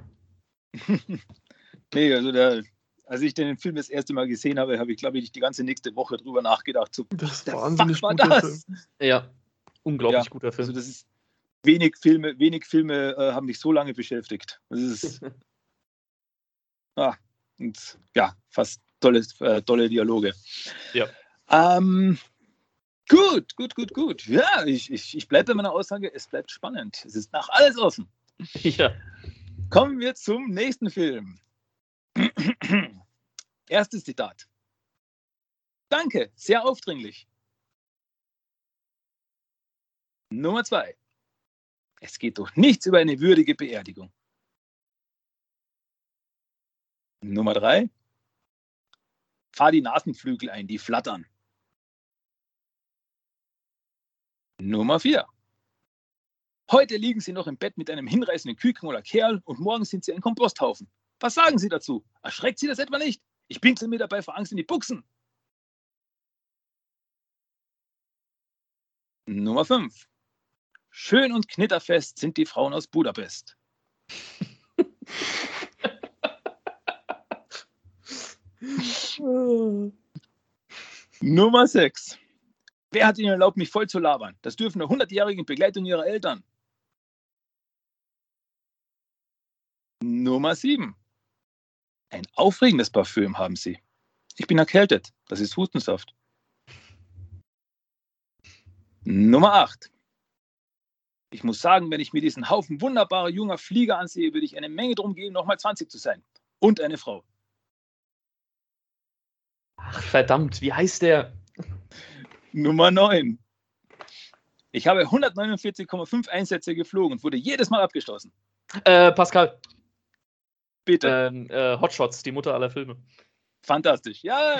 Nee, also der, als ich den Film das erste Mal gesehen habe, habe ich, glaube ich, die ganze nächste Woche drüber nachgedacht. So, Das ist der wahnsinnig Fuck war guter das? Film. Ja, unglaublich Ja, guter Film. Also das ist wenig Filme, wenig Filme äh, haben mich so lange beschäftigt. Das ist ah, und, ja, fast tolles, äh, tolle Dialoge. Ja. Ähm, gut, gut, gut, gut. Ja, ich, ich, ich bleibe bei meiner Aussage, es bleibt spannend. Es ist nach alles offen. Ja. Kommen wir zum nächsten Film. Erstes Zitat. Danke, sehr aufdringlich. Nummer zwei. Es geht doch nichts über eine würdige Beerdigung. Nummer drei. Fahr die Nasenflügel ein, die flattern. Nummer vier. Heute liegen Sie noch im Bett mit einem hinreißenden Küken oder Kerl und morgen sind Sie ein Komposthaufen. Was sagen Sie dazu? Erschreckt Sie das etwa nicht? Ich pinsel mir dabei vor Angst in die Buchsen. Nummer fünf. Schön und knitterfest sind die Frauen aus Budapest. Nummer sechs. Wer hat Ihnen erlaubt, mich voll zu labern? Das dürfen nur hundertjährige in Begleitung ihrer Eltern. Nummer sieben. Ein aufregendes Parfüm haben Sie. Ich bin erkältet. Das ist Hustensaft. Nummer acht. Ich muss sagen, wenn ich mir diesen Haufen wunderbarer junger Flieger ansehe, würde ich eine Menge drum geben, nochmal zwanzig zu sein. Und eine Frau. Ach, verdammt, wie heißt der? Nummer neun. Ich habe hundertneunundvierzig Komma fünf Einsätze geflogen und wurde jedes Mal abgestoßen. Äh, Pascal. Bitte. Ähm, äh, Hotshots, die Mutter aller Filme. Fantastisch. Ja.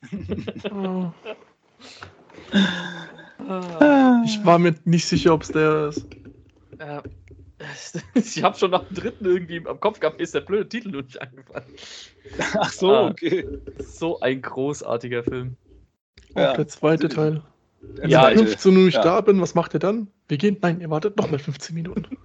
Ich war mir nicht sicher, ob es der ist. Äh, ich habe schon nach dem dritten irgendwie am Kopf gehabt, mir ist der blöde Titel nur nicht eingefallen. Ach so, Ah. okay. So ein großartiger Film. Auch Ja. der zweite Teil. Der Wenn Ja, ich zweite. fünfzehn Uhr nicht Ja. da bin, was macht ihr dann? Wir gehen, nein, ihr wartet nochmal fünfzehn Minuten.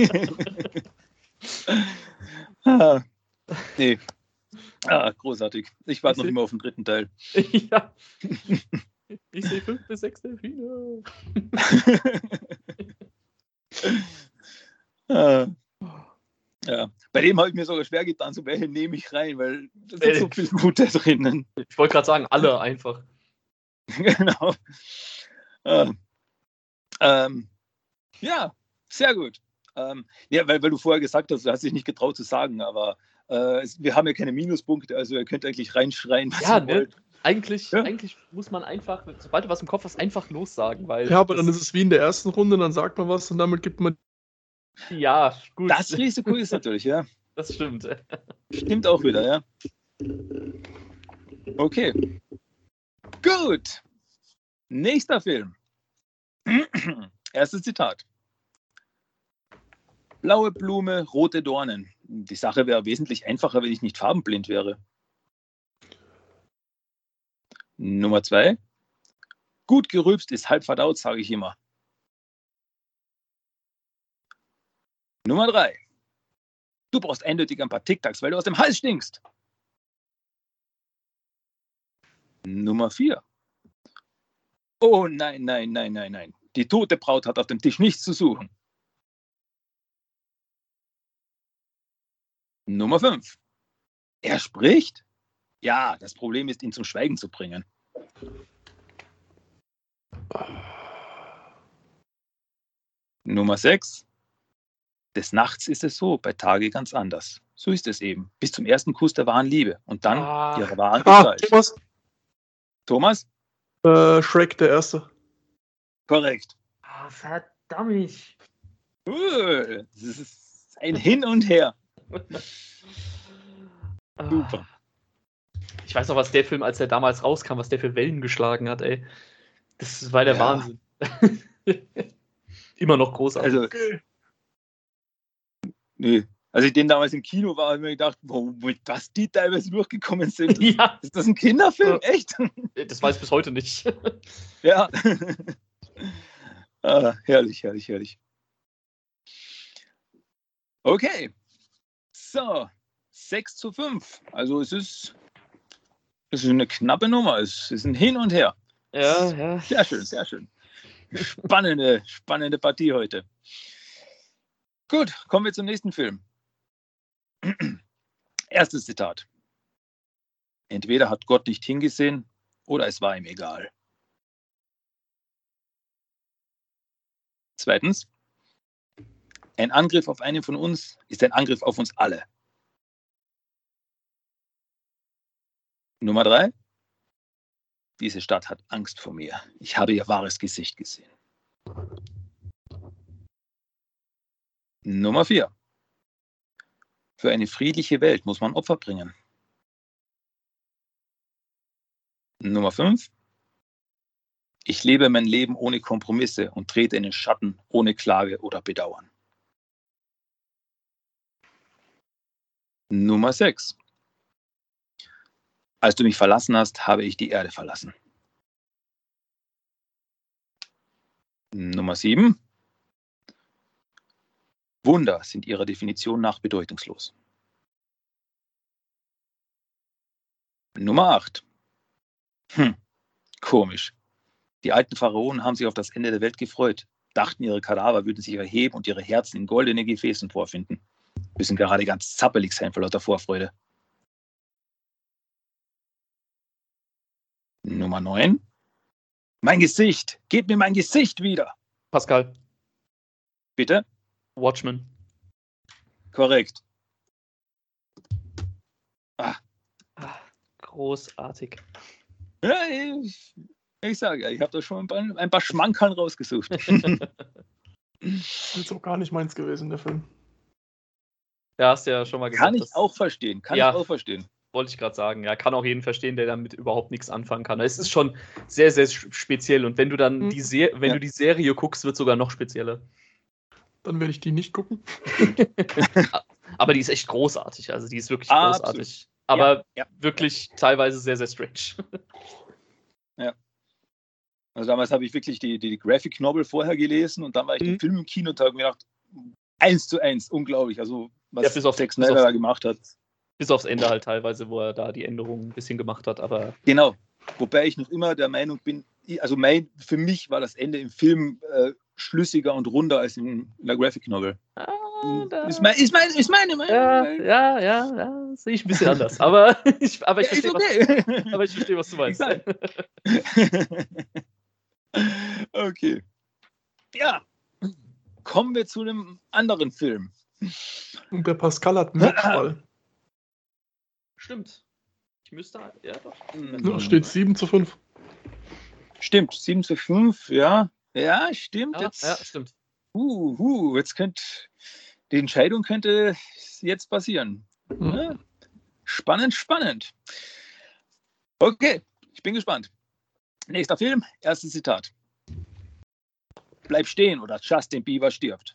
ah, nee. Ah, großartig. Ich warte Ich noch seh- immer auf den dritten Teil. Ja. Ich sehe fünf bis sechs Delfine. ah. Ja. Bei dem habe ich mir sogar schwer getan, so welche nehme ich rein, weil da sind so Äh. viele gute drinnen. Ich wollte gerade sagen, alle einfach. Genau. Ah. Ähm, ja, sehr gut. Ähm, ja, weil, weil du vorher gesagt hast, du hast dich nicht getraut zu sagen, aber äh, es, wir haben ja keine Minuspunkte, also ihr könnt eigentlich reinschreien, was Ja, ihr ne? wollt. Eigentlich, Ja. eigentlich muss man einfach, sobald du was im Kopf hast, einfach lossagen, weil. Ja, aber das, dann ist es wie in der ersten Runde, dann sagt man was und damit gibt man. Ja, gut. Das Risiko ist natürlich, ja. Das stimmt. Stimmt auch wieder, ja. Okay. Gut. Nächster Film. Erstes Zitat. Blaue Blume, rote Dornen. Die Sache wäre wesentlich einfacher, wenn ich nicht farbenblind wäre. Nummer zwei. Gut gerülpst ist halb verdaut, sage ich immer. Nummer drei. Du brauchst eindeutig ein paar Tic-Tacs, weil du aus dem Hals stinkst. Nummer vier. Oh nein, nein, nein, nein, nein. Die tote Braut hat auf dem Tisch nichts zu suchen. Nummer fünf. Er spricht? Ja, das Problem ist, ihn zum Schweigen zu bringen. Nummer sechs. Des Nachts ist es so, bei Tage ganz anders. So ist es eben. Bis zum ersten Kuss der wahren Liebe und dann Ah. ihre wahren Ah, Gestalt. Thomas. Thomas? Äh, Shrek, der Erste. Korrekt. Ah, verdammt. Uh, das ist ein Hin und Her. Super. Ich weiß noch, was der Film, als er damals rauskam, was der für Wellen geschlagen hat, ey. Das war der Ja. Wahnsinn. Immer noch großartig. Also, nee. Als ich den damals im Kino war, habe ich mir gedacht, wow, was die teilweise durchgekommen sind. Ja, Ist das ein Kinderfilm? Echt? das weiß ich bis heute nicht. Ja. Ah, herrlich, herrlich, herrlich. Okay. So, sechs zu fünf. Also es ist, es ist eine knappe Nummer. Es ist ein Hin und Her. Ja, ja. Sehr schön, sehr schön. Spannende, spannende Partie heute. Gut, kommen wir zum nächsten Film. Erstes Zitat. Entweder hat Gott nicht hingesehen oder es war ihm egal. Zweitens. Ein Angriff auf einen von uns ist ein Angriff auf uns alle. Nummer drei. Diese Stadt hat Angst vor mir. Ich habe ihr wahres Gesicht gesehen. Nummer vier. Für eine friedliche Welt muss man Opfer bringen. Nummer fünf. Ich lebe mein Leben ohne Kompromisse und trete in den Schatten ohne Klage oder Bedauern. Nummer sechs. Als du mich verlassen hast, habe ich die Erde verlassen. Nummer sieben. Wunder sind ihrer Definition nach bedeutungslos. Nummer acht. Hm, komisch. Die alten Pharaonen haben sich auf das Ende der Welt gefreut, dachten, ihre Kadaver würden sich erheben und ihre Herzen in goldene Gefäßen vorfinden. Müssen gerade ganz zappelig sein vor lauter Vorfreude. Nummer neun. Mein Gesicht! Gebt mir mein Gesicht wieder! Pascal, Bitte? Watchmen. Korrekt. Ah, großartig. Ja, ich, ich sage ja, ich habe da schon ein paar, ein paar Schmankerln rausgesucht. Das ist jetzt auch gar nicht meins gewesen, der Film. Ja, hast du ja schon mal gesagt. Kann ich das auch verstehen. Kann Ja. ich auch verstehen. wollte ich gerade sagen. Ja, kann auch jeden verstehen, der damit überhaupt nichts anfangen kann. Es ist schon sehr, sehr speziell. Und wenn du dann Mhm. die, Se wenn Ja. du die Serie guckst, wird es sogar noch spezieller. Dann werde ich die nicht gucken. Aber die ist echt großartig. Also die ist wirklich Ah, großartig. Aber Ja, ja. wirklich teilweise sehr, sehr strange. Also damals habe ich wirklich die, die Graphic Novel vorher gelesen und dann war ich Mhm. den Film im Kino und habe mir gedacht, eins zu eins, unglaublich. Also was Ja, bis auf- Zack bis Snyder auf- da gemacht hat. Bis aufs Ende halt teilweise, wo er da die Änderungen ein bisschen gemacht hat. Aber Genau. Wobei ich noch immer der Meinung bin, also mein, für mich war das Ende im Film äh, schlüssiger und runder als in, in der Graphic Novel. ah, da, Ist, mein, ist, mein, ist meine Meinung. ja, ja, ja, ja, sehe ich ein bisschen anders. Aber ich, aber ich Ja, ist verstehe, was, okay. aber ich verstehe, was du meinst. Okay. Ja. Kommen wir zu einem anderen Film. Und der Pascal hat einen Mitfall. Stimmt. Ich müsste, ja doch. Da steht sieben zu fünf. Stimmt, sieben zu fünf, ja. Ja, stimmt. Ja, jetzt, ja, stimmt. Uh, uh, jetzt könnte, die Entscheidung könnte jetzt passieren. Mhm. Ja. Spannend, spannend. Okay, ich bin gespannt. Nächster Film, erstes Zitat. Bleib stehen oder Justin Bieber stirbt.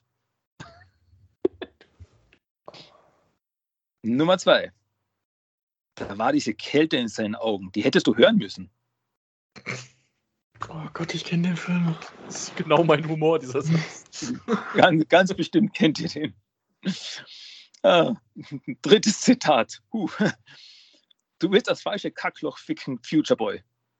Nummer zwei. Da war diese Kälte in seinen Augen. Die hättest du hören müssen. Oh Gott, ich kenne den Film. Das ist genau mein Humor, dieser Satz. Ganz, ganz bestimmt kennt ihr den. Ah, drittes Zitat. Huh. Du willst das falsche Kackloch ficken, Future Boy.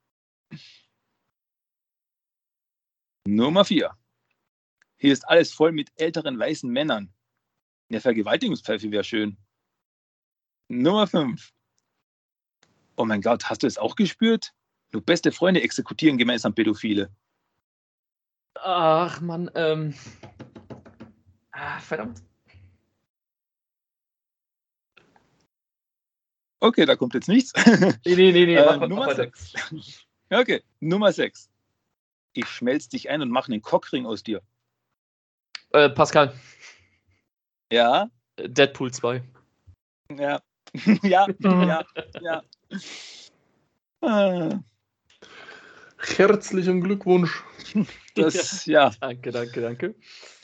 Nummer vier. Hier ist alles voll mit älteren weißen Männern. Eine Vergewaltigungspfeife wäre schön. Nummer fünf. Oh mein Gott, hast du es auch gespürt? Nur beste Freunde exekutieren gemeinsam Pädophile. Ach, Mann, ähm. Ah, verdammt. Okay, da kommt jetzt nichts. Nee, nee, nee, nee. Äh, mach mal, Nummer mach weiter. sechs. Okay, Nummer sechs. Ich schmelz dich ein und mache einen Cockring aus dir. Äh, Pascal, Ja, Deadpool zwei. ja, ja, ja, ja. Ah, Herzlichen Glückwunsch. Das, ja. Danke, danke, danke.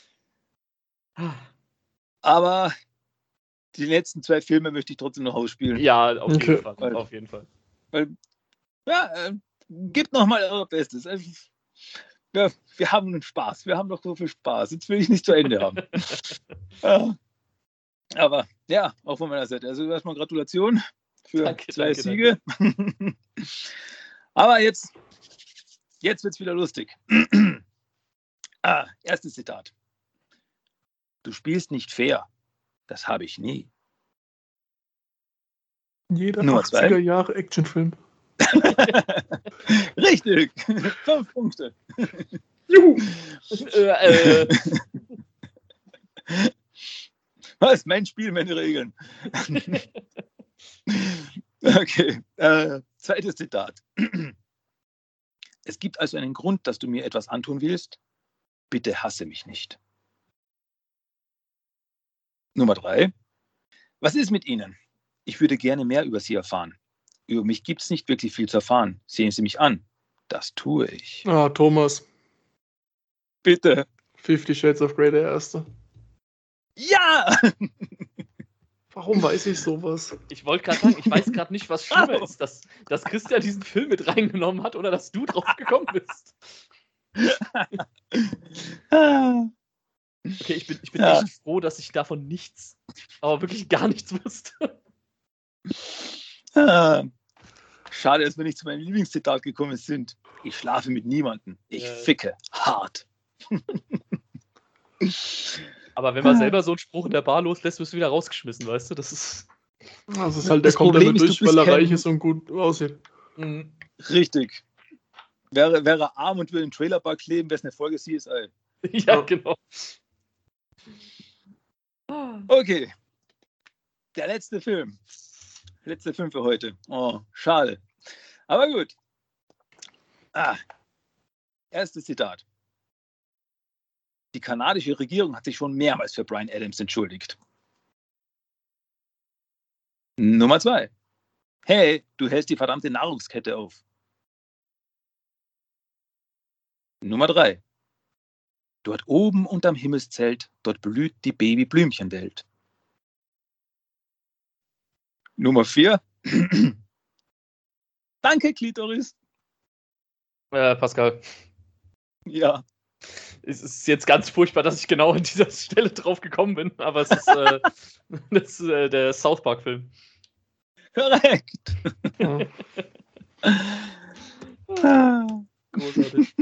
Aber die letzten zwei Filme möchte ich trotzdem noch ausspielen. Ja, auf Okay. jeden Fall. Auf jeden Fall. Weil, ja, äh, gebt nochmal euer Bestes. Also, ja, wir haben einen Spaß. Wir haben doch so viel Spaß. Jetzt will ich nicht zu Ende haben. Ja. Aber ja, auch von meiner Seite. Also erstmal Gratulation für Danke, zwei danke, Siege. Aber jetzt, jetzt wird es wieder lustig. ah, erstes Zitat. Du spielst nicht fair. Das habe ich nie. Jeder Nummer zwei. achtziger Jahre Actionfilm. Richtig. Fünf Punkte. Juhu. äh, äh, Was? Mein Spiel, meine Regeln. Okay. Äh, zweites Zitat. Es gibt also einen Grund, dass du mir etwas antun willst. Bitte hasse mich nicht. Nummer drei. Was ist mit Ihnen? Ich würde gerne mehr über Sie erfahren. Über mich gibt es nicht wirklich viel zu erfahren. Sehen Sie mich an. Das tue ich. Ah, Thomas. Bitte. Fifty Shades of Grey, der erste. Ja! Warum weiß ich sowas? ich wollte gerade sagen, ich weiß gerade nicht, was schlimmer ist, dass, dass Christian diesen Film mit reingenommen hat oder dass du drauf gekommen bist. Okay, ich bin, ich bin Ja. echt froh, dass ich davon nichts, aber wirklich gar nichts wusste. Ah. Schade, dass wir nicht zu meinem Lieblingszitat gekommen sind. Ich schlafe mit niemandem. Ich Ja. ficke hart. Aber wenn man selber so einen Spruch in der Bar loslässt, wirst du wieder rausgeschmissen, weißt du? Das ist. Das ist halt, Das der kommt Problem damit ist, du durch, weil er bist kein- reich ist und gut aussieht. Mhm. Richtig. Wäre, wäre arm und würde im Trailerpark leben, wäre es eine Folge C S I. Ja, Ja. genau. Okay. Der letzte Film. Letzte Film für heute. Oh, schade. Aber gut. Ah. Erstes Zitat. Die kanadische Regierung hat sich schon mehrmals für Bryan Adams entschuldigt. Nummer zwei. Hey, du hältst die verdammte Nahrungskette auf. Nummer drei. Dort oben unterm Himmelszelt, dort blüht die Babyblümchenwelt. Nummer vier. Danke, Klitoris. Äh, Pascal, Ja. es ist jetzt ganz furchtbar, dass ich genau an dieser Stelle drauf gekommen bin, aber es ist, äh, das ist äh, der South Park-Film. Korrekt. Ja. Ah. Großartig.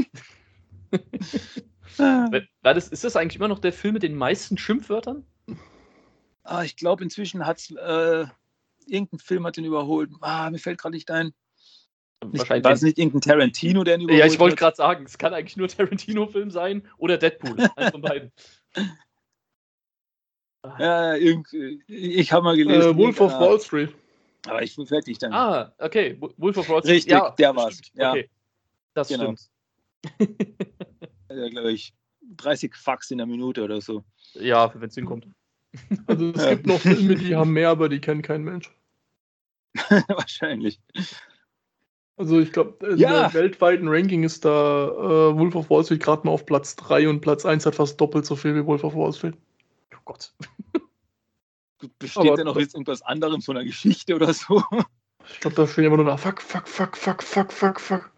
War das, ist das eigentlich immer noch der Film mit den meisten Schimpfwörtern? Ah, ich glaube, inzwischen hat es äh, irgendein Film hat den überholt. Ah, mir fällt gerade nicht ein. Nicht, war es nicht irgendein Tarantino, der ihn überholt Ja, ich wollte hat? gerade sagen, es kann eigentlich nur Tarantino-Film sein oder Deadpool. Eins von beiden. Ja, irgend, ich habe mal gelesen. Äh, Wolf of irgendeiner- Wall Street. Aber ich bin fertig dann. Ah, okay. Wolf of Wall Street. Richtig, ja, der war's. stimmt. Ja. Okay. Das Genau. stimmt. Ja, glaube ich, dreißig Fax in der Minute oder so. Ja, wenn es hinkommt. Also es Ja. gibt noch Filme, die haben mehr, aber die kennt kein Mensch. Wahrscheinlich. Also ich glaube, in Ja. der weltweiten Ranking ist da äh, Wolf of Wall Street gerade mal auf Platz drei und Platz eins hat fast doppelt so viel wie Wolf of Wall Street. Oh Gott. Besteht Aber- da noch jetzt irgendwas anderem von einer Geschichte oder so? Ich glaube, da steht immer nur da, fuck, fuck, fuck, fuck, fuck, fuck, fuck.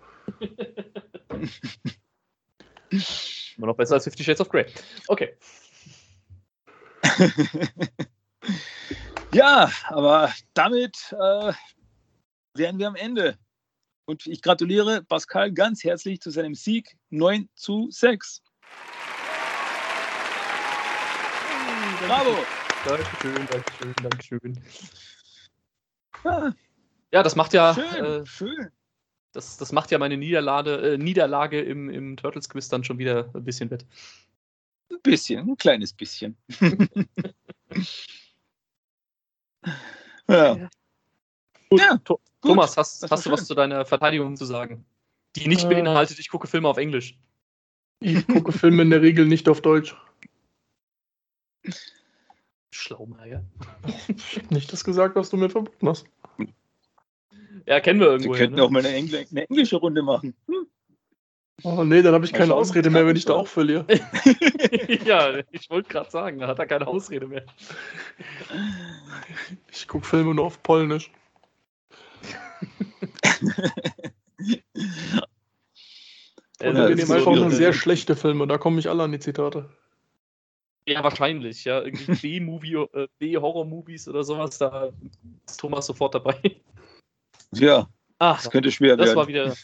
Immer noch besser als Fifty Shades of Grey. Okay. Ja, aber damit äh, wären wir am Ende. Und ich gratuliere Pascal ganz herzlich zu seinem Sieg neun zu sechs. Bravo! Dankeschön, Dankeschön, Dankeschön. Ja, Ja, das macht ja, schön, äh, schön. das, das macht ja meine Niederlage, äh, Niederlage im, im Turtles Quiz dann schon wieder ein bisschen wett. Ein bisschen, ein kleines bisschen. ja. Gut, Ja, To- gut. Thomas, hast, Das war hast du was schön. zu deiner Verteidigung zu sagen? Die nicht Äh. beinhaltet, ich gucke Filme auf Englisch. Ich gucke Filme in der Regel nicht auf Deutsch. Schlaumeier. Ich habe nicht das gesagt, was du mir verboten hast. Ja, kennen wir Wir irgendwo. könnten Ne? auch mal eine, Engl eine englische Runde machen. Hm. Oh nee, dann habe ich Mal keine schauen. Ausrede mehr, wenn ich da auch verliere. Ja, ich wollte gerade sagen, da hat er keine Ausrede mehr. Ich gucke Filme nur auf Polnisch. Äh, Und Ja, wir das nehmen ist einfach schwierig, nur ne? sehr schlechte Filme, da kommen mich alle an die Zitate. Ja, wahrscheinlich, ja. Irgendwie B-Movie, äh, B-Horror-Movies oder sowas, da ist Thomas sofort dabei. Ja, Ach, das könnte schwer das werden. war wieder.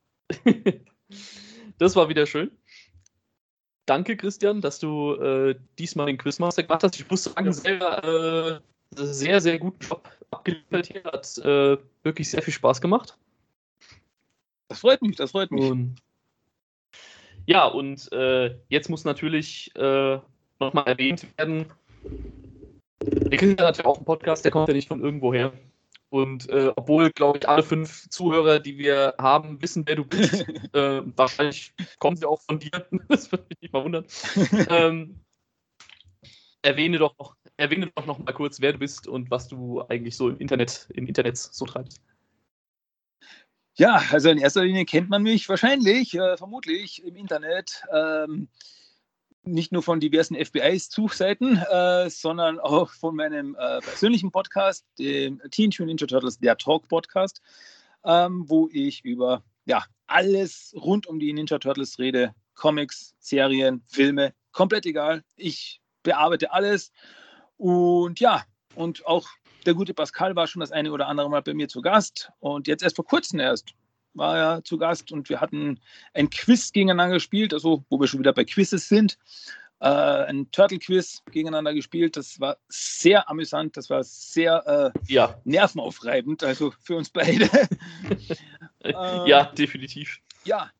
Das war wieder schön. Danke, Christian, dass du äh, diesmal den Quizmaster gemacht hast. Ich muss sagen, selber äh, sehr, sehr guten Job abgeliefert hier. Hat äh, wirklich sehr viel Spaß gemacht. Das freut mich, das freut mich. Und ja, und äh, jetzt muss natürlich äh, nochmal erwähnt werden, der Christian hat ja auch einen Podcast, der kommt ja nicht von irgendwo her. Und äh, obwohl, glaube ich, alle fünf Zuhörer, die wir haben, wissen, wer du bist, äh, wahrscheinlich kommen sie auch von dir, das würde mich nicht mal wundern. ähm, erwähne doch noch, erwähne doch noch mal kurz, wer du bist und was du eigentlich so im Internet, im Internet so treibst. Ja, also in erster Linie kennt man mich wahrscheinlich, äh, vermutlich im Internet, ähm, nicht nur von diversen F B I-Suchseiten, äh, sondern auch von meinem äh, persönlichen Podcast, dem Teenage Mutant Ninja Turtles, der Talk-Podcast, ähm, wo ich über ja, alles rund um die Ninja Turtles rede. Comics, Serien, Filme, komplett egal. Ich bearbeite alles. Und ja, und auch der gute Pascal war schon das eine oder andere Mal bei mir zu Gast. Und jetzt erst vor kurzem erst war er zu Gast und wir hatten ein Quiz gegeneinander gespielt, also wo wir schon wieder bei Quizzes sind. Äh, ein Turtle-Quiz gegeneinander gespielt. Das war sehr amüsant, das war sehr äh, Ja, nervenaufreibend, also für uns beide. ja, definitiv. Ja.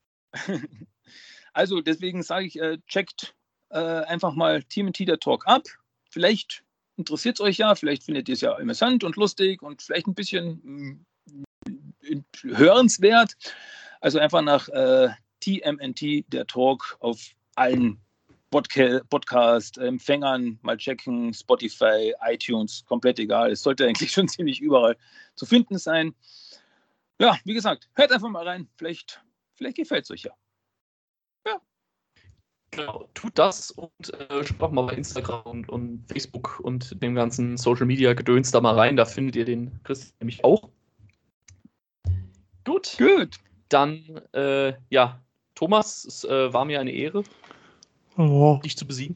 Also deswegen sage ich, äh, checkt äh, einfach mal T M N T der Talk ab. Vielleicht interessiert es euch ja, vielleicht findet ihr es ja amüsant und lustig und vielleicht ein bisschen mh, hörenswert. Also einfach nach äh, T M N T der Talk auf allen Podca- Podcast-Empfängern mal checken, Spotify, iTunes, komplett egal. Es sollte eigentlich schon ziemlich überall zu finden sein. Ja, wie gesagt, hört einfach mal rein. Vielleicht, vielleicht gefällt es euch ja. Genau, tut das und äh, schaut auch mal bei Instagram und, und Facebook und dem ganzen Social Media Gedöns da mal rein. Da findet ihr den Christian nämlich auch. Gut, Gut. dann, äh, ja, Thomas, es äh, war mir eine Ehre, Oh, dich zu besiegen.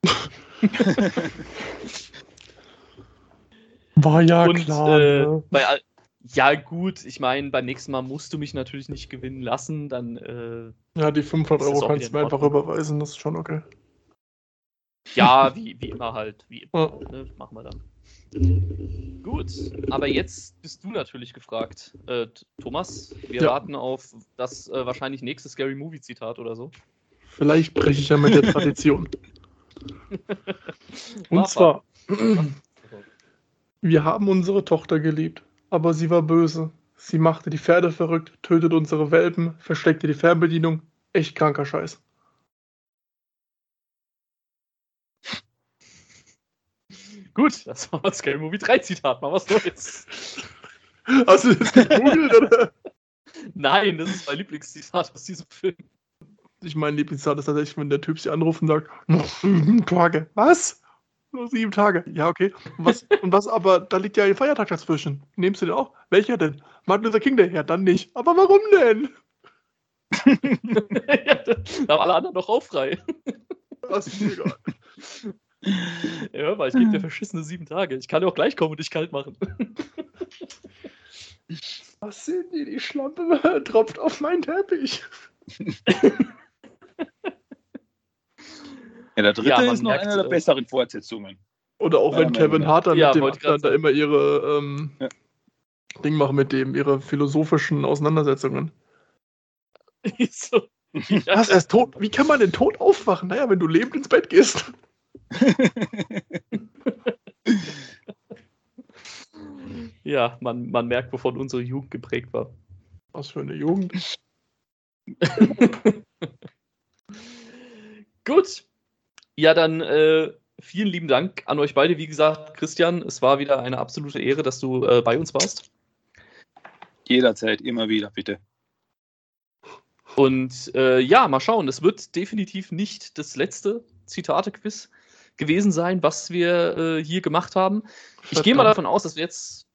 war ja und klar. äh, Ne? bei all, ja, gut, ich meine, beim nächsten Mal musst du mich natürlich nicht gewinnen lassen. Dann, äh, Ja, die fünfhundert ist das Euro auch kannst du wieder mir in einfach Ordnung. überweisen, das ist schon okay. ja, wie, wie immer halt. Wie immer, Ja. ne? Machen wir dann. Gut, aber jetzt bist du natürlich gefragt, äh, Thomas. Wir Ja. warten auf das äh, wahrscheinlich nächste Scary Movie Zitat oder so. Vielleicht breche ich ja mit der Tradition. Und Mach zwar, Wir haben unsere Tochter geliebt, aber sie war böse. Sie machte die Pferde verrückt, tötete unsere Welpen, versteckte die Fernbedienung. Echt kranker Scheiß. Gut, das war das Scary Movie drei Zitat. Mal was Neues. Hast du das gegoogelt, oder? Nein, das ist mein Lieblingszitat aus diesem Film. Ich mein Lieblingszitat ist tatsächlich, wenn der Typ sie anruft und sagt, noch sieben Tage. Was? Nur sieben Tage. Ja, okay. Und was, und was aber, da liegt ja ein Feiertag dazwischen. Nehmst du den auch? Welcher denn? Martin Luther King Day? Ja, dann nicht. Aber warum denn? Ja, da haben alle anderen noch auch frei. Das ist mir egal. Ja, hör mal, ich gebe dir verschissene sieben Tage. Ich kann ja auch gleich kommen und dich kalt machen. Was sind die? Die Schlampe tropft auf meinen Teppich. Ja, der dritte Ja, man ist noch merkt, einer der äh, besseren Fortsetzungen. Oder auch Ja, wenn mein Kevin Gott. Hart dann Ja, mit dem wollte ich anderen grad da sagen. immer ihre ähm, Ja. Ding machen mit dem, ihre philosophischen Auseinandersetzungen. So. Ja, Was, er ist tot? Wie kann man denn tot aufwachen? Naja, wenn du lebend ins Bett gehst. ja man, man merkt, wovon unsere Jugend geprägt war. Was für eine Jugend. Gut. Ja, dann äh, vielen lieben Dank an euch beide. Wie gesagt, Christian, es war wieder eine absolute Ehre, dass du äh, bei uns warst. Jederzeit, immer wieder, bitte. Und äh, ja, mal schauen. Es wird definitiv nicht das letzte Zitate-Quiz gewesen sein, was wir äh, hier gemacht haben. Ich gehe mal davon aus, dass wir jetzt.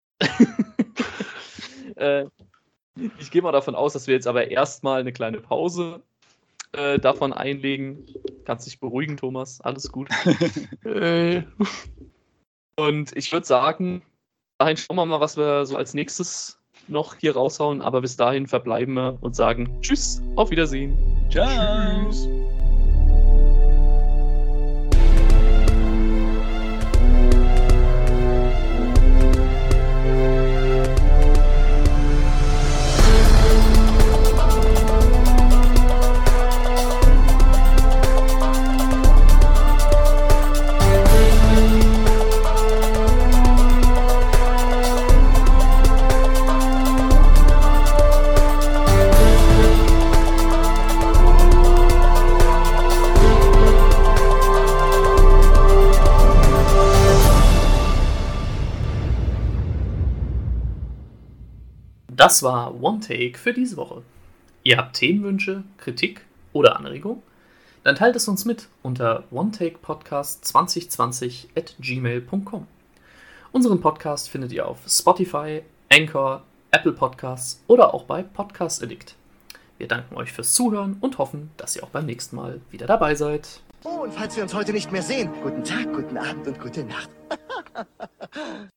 äh, ich gehe mal davon aus, dass wir jetzt aber erstmal eine kleine Pause äh, davon einlegen. Kannst dich beruhigen, Thomas. Alles gut. Ey. Und ich würde sagen, dahin schauen wir mal, was wir so als nächstes noch hier raushauen. Aber bis dahin verbleiben wir und sagen Tschüss, auf Wiedersehen. Ciao. Tschüss. Das war One Take für diese Woche. Ihr habt Themenwünsche, Kritik oder Anregungen? Dann teilt es uns mit unter onetakepodcast zwanzig zwanzig at gmail punkt com. Unseren Podcast findet ihr auf Spotify, Anchor, Apple Podcasts oder auch bei Podcast Addict. Wir danken euch fürs Zuhören und hoffen, dass ihr auch beim nächsten Mal wieder dabei seid. Oh, und falls wir uns heute nicht mehr sehen, guten Tag, guten Abend und gute Nacht.